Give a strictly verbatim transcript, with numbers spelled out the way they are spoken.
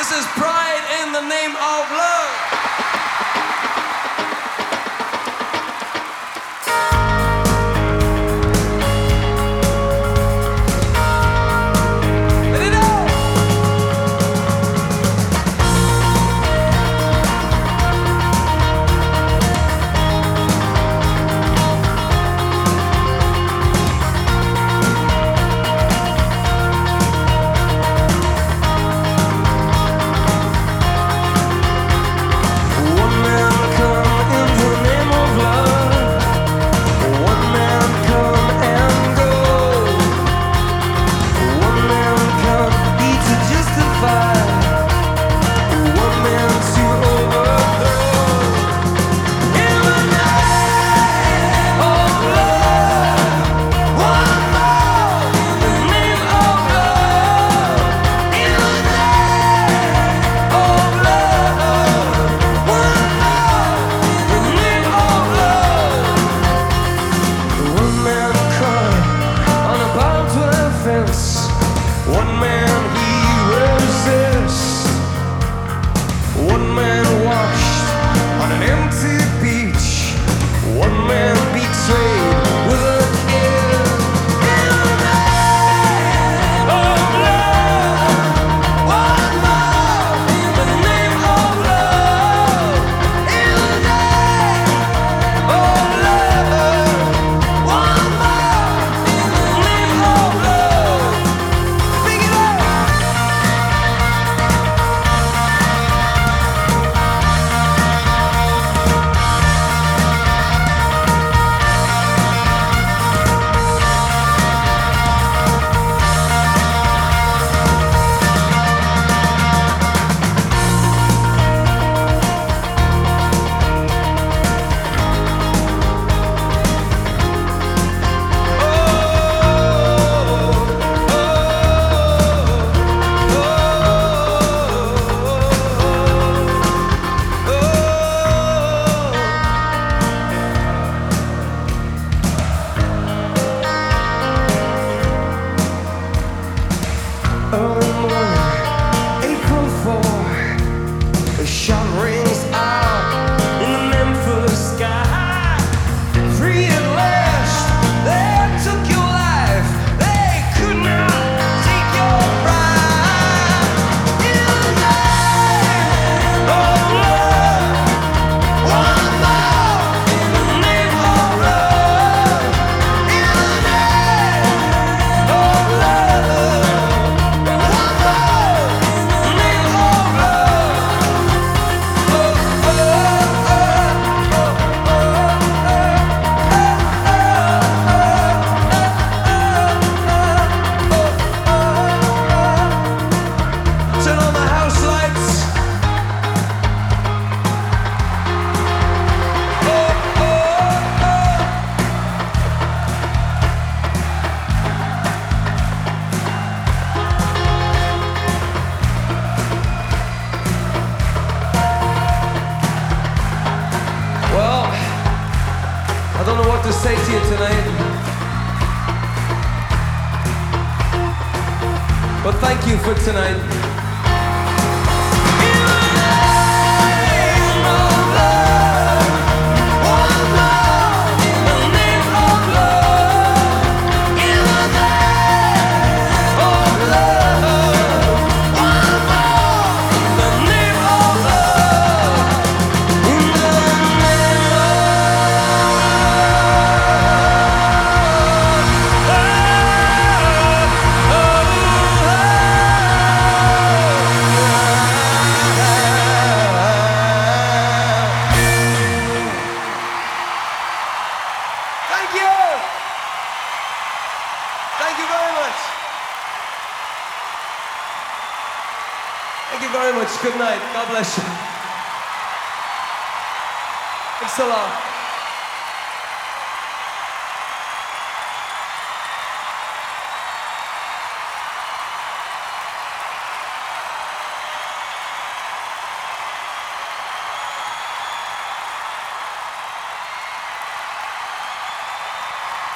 This is Pride in the Name of Love. One man he resists. One man washed on an empty beach. One man betrayed with a kiss. In the name of love, one more in the name of love. In the name of love, one more in the name of love. Big it up. Early morning, April fourth, the shot rings out in the Memphis sky. Free at last, they took your life, they could not take your pride. In the name of love, one more in the name of love. In the name of love. Turn on the house lights. Oh, oh, oh. Well, I don't know what to say to you tonight, but thank you for tonight. Thank you! Thank you very much. Thank you very much. Good night. God bless you. Thanks a lot.